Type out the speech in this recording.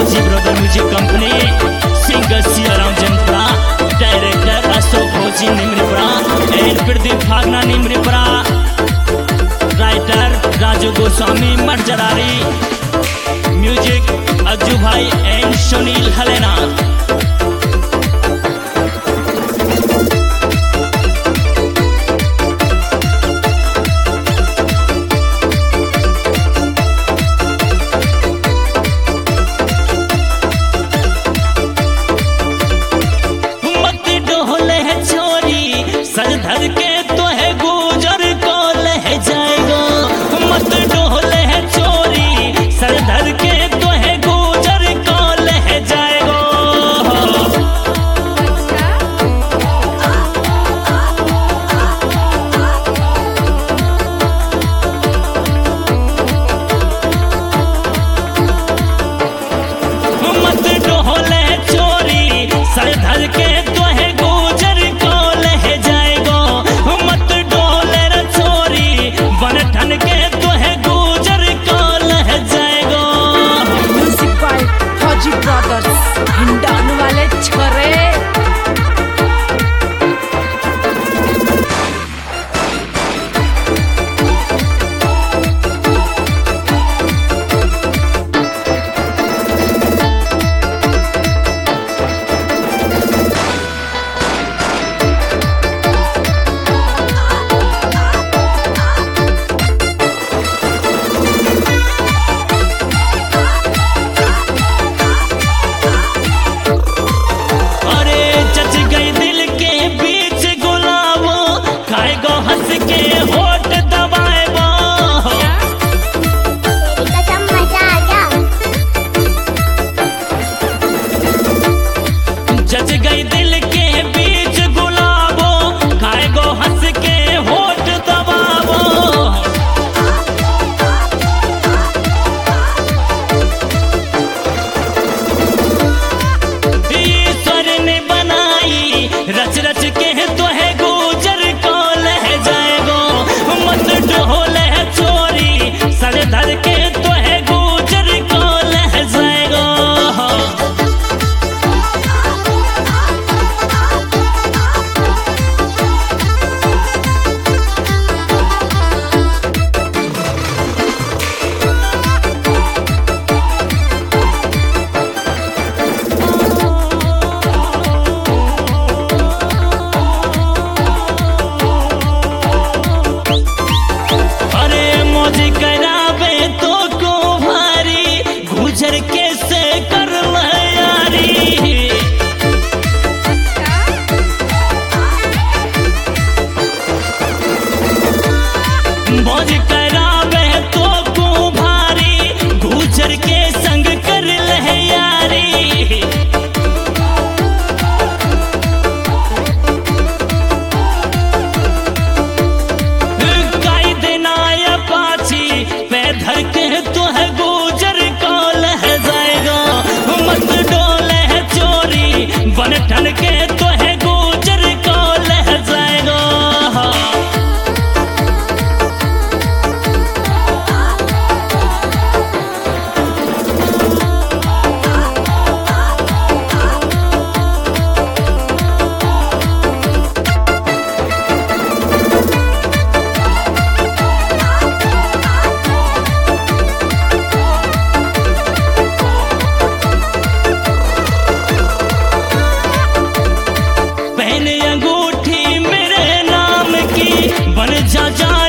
फौजी brother music company, singer Siyaram Janta, director Ashok Fauji Nimrapura and Pradeep Phagna Nimrapura, writer Raju Goswami Marjarari, music Ajju भाई and Sunil हलेना। सज धर के तो है गुजर को लह जाएगा, मत डोले है चोरी सज धर के तो है गुजर को लह जाएगा। मत डोले चोरी सज धर के तो है गुजर को लह जाएगा, मत डोले रे चोरी बन ठन के तो है गुजर को लह जाएगा। Music by Fauji brothers, Hindan वाले छोरे। जच गई दिल के बीच गुलाबो, खाए गो हंस के होठ दबावो। ईश्वर ने बनाई रच रच के तो है गुजर को लह जाएगो, मत डोले है चोरी सर धर के तो है गुजर को लह जाएगो। करावे तो को भारी गुजर कैसे कर यारी, मौज करावे तो को भारी गुजर के संग कर ले यारी। धर के तो है गुजर को लह जाएगा, मत डोले है चोरी बन ठन के तो है गुजर को लह जाएगा। बन जा जा